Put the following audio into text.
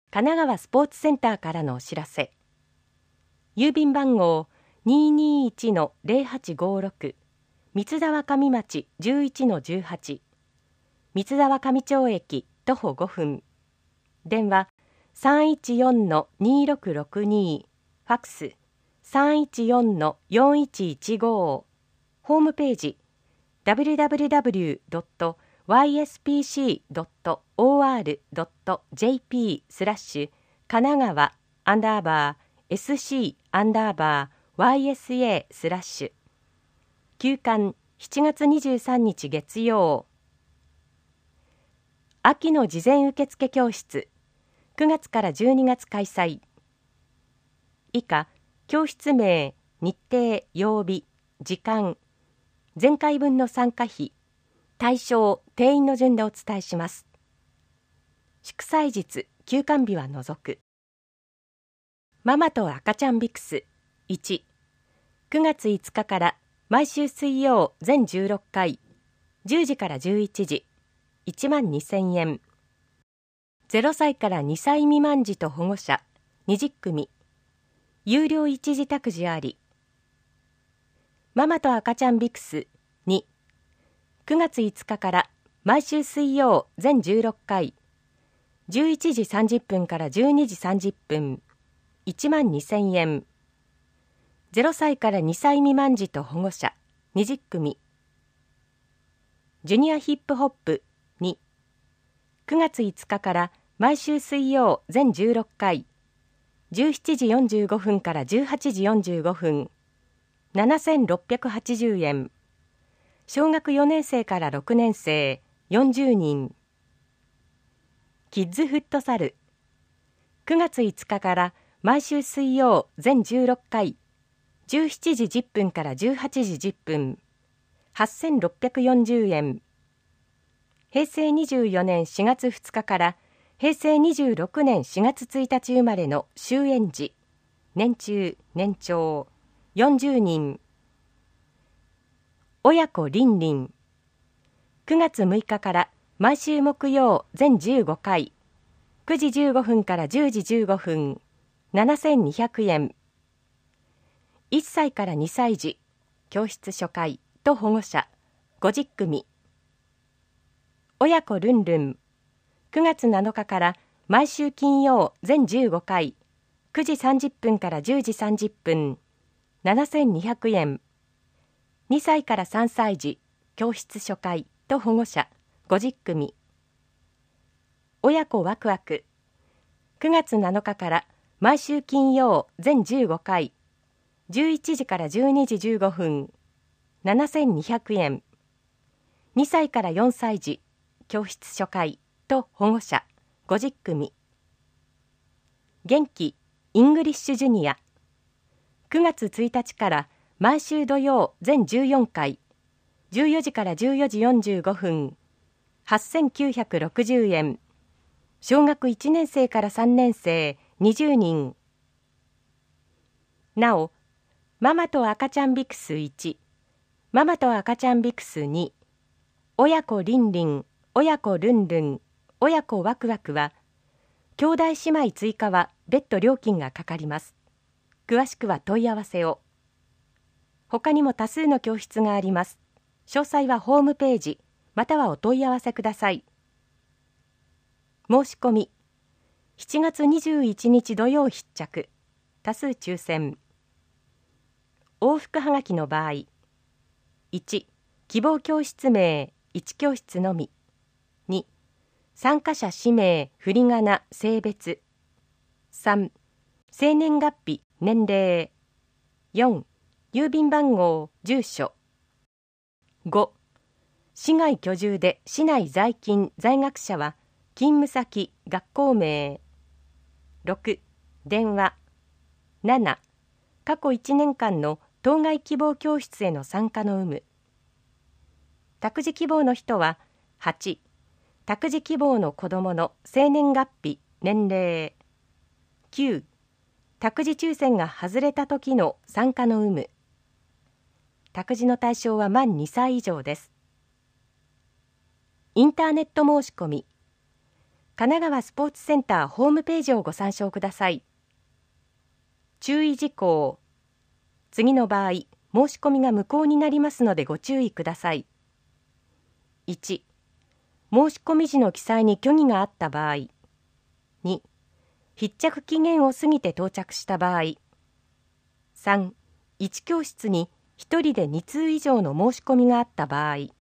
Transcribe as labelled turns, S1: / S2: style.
S1: 神奈川スポーツセンターからのお知らせ。郵便番号 221-0856 三沢上町 11-18 三沢上町駅徒歩5分。電話 314-2662 ファックス 314-4115。ホームページ www.yspc.or.jp 神奈川_SC_YSA/ 休館7月23日月曜。秋の事前受付教室9月から12月開催。以下、教室名、日程、曜日、時間、前回分の参加費、対象、定員の順でお伝えします。祝祭日、休館日は除く。ママと赤ちゃんビクス1、9月5日から毎週水曜全16回、10時から11時、12,000円。0歳から2歳未満児と保護者20組、有料一時託児あり。ママと赤ちゃんビクス2、9月5日から毎週水曜全16回、11時30分から12時30分、12,000円。0歳から2歳未満児と保護者20組。ジュニアヒップホップ2、9月5日から毎週水曜全16回、17時45分から18時45分、7,680円。小学4年生から6年生40人。キッズフットサル9月5日から毎週水曜全16回、17時10分から18時10分、8,640円。平成24年4月2日から平成26年4月1日生まれの終園児、年中年長40人。親子りんりん9月6日から毎週木曜全15回、9時15分から10時15分、7,200円。1歳から2歳児、教室初回と保護者50組。親子ルンルン9月7日から毎週金曜全15回、9時30分から10時30分、7,200円。2歳から3歳児、教室初回と保護者50組。親子ワクワク9月7日から毎週金曜全15回、11時から12時15分、7,200円。2歳から4歳児、教室初回と保護者50組。元気イングリッシュジュニア9月1日から毎週土曜全14回、14時から14時45分、8,960円。小学1年生から3年生20人。なお、ママと赤ちゃんビクス1、ママと赤ちゃんビクス2、親子りんりん、親子ルンルン、親子ワクワクは、兄弟姉妹追加は別途料金がかかります。詳しくは問い合わせを。他にも多数の教室があります。詳細はホームページ、またはお問い合わせください。申し込み、7月21日土曜必着、多数抽選。往復はがきの場合、1、希望教室名、1教室のみ。2、参加者氏名、振り仮名、性別。3、生年月日、年齢。4、郵便番号、住所。5、市外居住で市内在勤在学者は勤務先、学校名。6、電話。7、過去1年間の当該希望教室への参加の有無。託児希望の人は8、託児希望の子どもの生年月日、年齢。9、託児抽選が外れた時の参加の有無。託児の対象は満2歳以上です。インターネット申し込み。 神奈川スポーツセンターホームページをご参照ください。注意事項。次の場合、申し込みが無効になりますのでご注意ください。1、申し込み時の記載に虚偽があった場合。2、必着期限を過ぎて到着した場合。3、1教室に1人で2通以上の申し込みがあった場合。